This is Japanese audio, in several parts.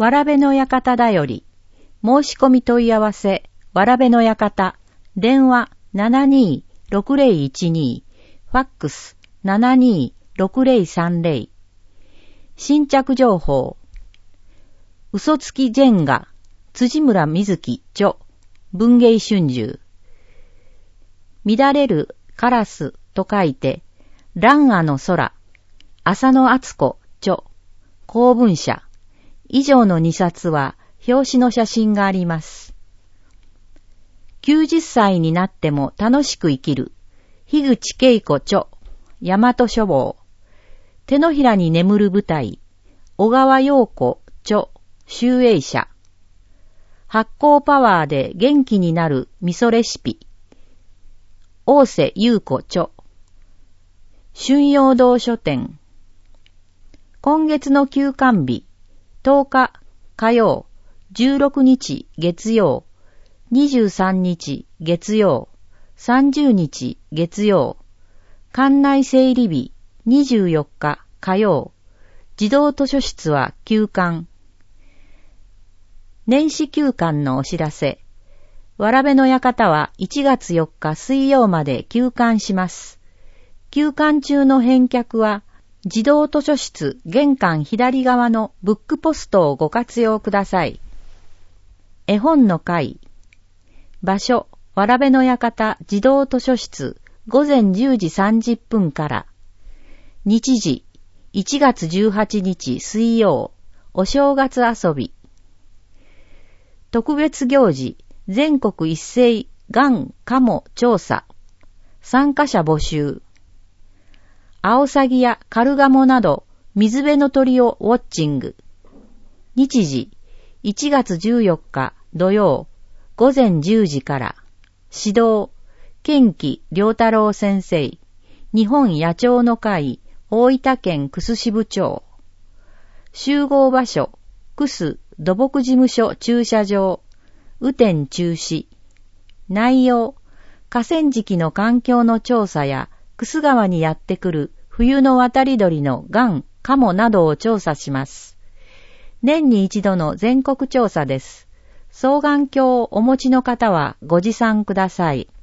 わらべの館だより、申し込み問い合わせ、わらべの館、電話72-6012、ファックス72-6030。新着情報。嘘つきジェンガ、辻村瑞希著、文藝春秋。乱れるカラスと書いて、蘭亜の空、浅野敦子著、公文社。以上の2冊は表紙の写真があります。90歳になっても楽しく生きる、樋口恵子著、大和書房。手のひらに眠る舞台、小川陽子著、集英社。発酵パワーで元気になる味噌レシピ、大瀬優子著、春陽堂書店。今月の休刊日、10日火曜、16日月曜、23日月曜、30日月曜、館内整理日24日火曜、児童図書室は休館。年始休館のお知らせ。わらべの館は1月4日水曜まで休館します。休館中の返却は、児童図書室玄関左側のブックポストをご活用ください。絵本の会。場所、わらべの館児童図書室午前10時30分から。日時、1月18日水曜、お正月遊び。特別行事、全国一斉がんカモ調査。参加者募集。アオサギやカルガモなど水辺の鳥をウォッチング。日時、1月14日土曜、午前10時から。指導、賢木良太郎先生。日本野鳥の会、大分県楠支部長。集合場所、楠土木事務所駐車場。雨天中止。内容、河川敷の環境の調査や、楠川にやってくる冬の渡り鳥のガン、カモなどを調査します。年に一度の全国調査です。双眼鏡をお持ちの方はご持参ください。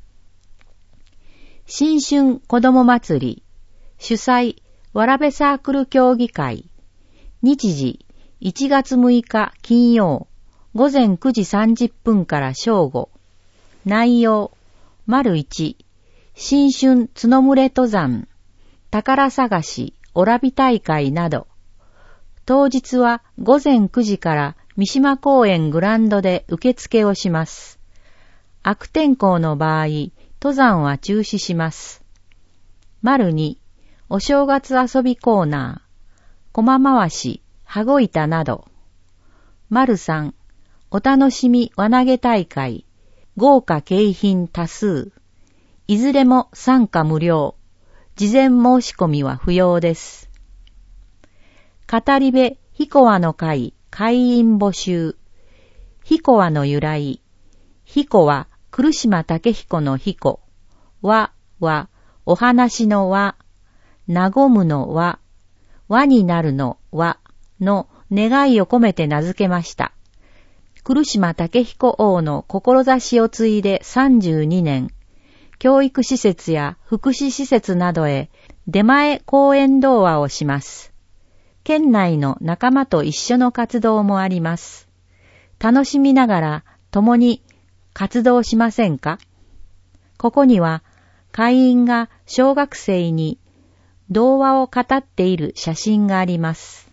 新春子ども祭り。主催、わらべサークル協議会。日時、1月6日金曜、午前9時30分から正午。内容、1、新春角群れ登山、宝探し、おらび大会など。当日は午前9時から三島公園グランドで受付をします。悪天候の場合、登山は中止します。2、お正月遊びコーナー、駒回し、羽子板など。3、お楽しみ輪投げ大会、豪華景品多数。いずれも参加無料。事前申し込みは不要です。語り部ひこわの会会員募集。ひこわの由来。ひこは来島武彦のひこ。わはお話のわ。なごむのわ。わになるのわの願いを込めて名付けました。来島武彦王の志を継いで32年。教育施設や福祉施設などへ出前講演動話をします。県内の仲間と一緒の活動もあります。楽しみながら共に活動しませんか？ここには会員が小学生に童話を語っている写真があります。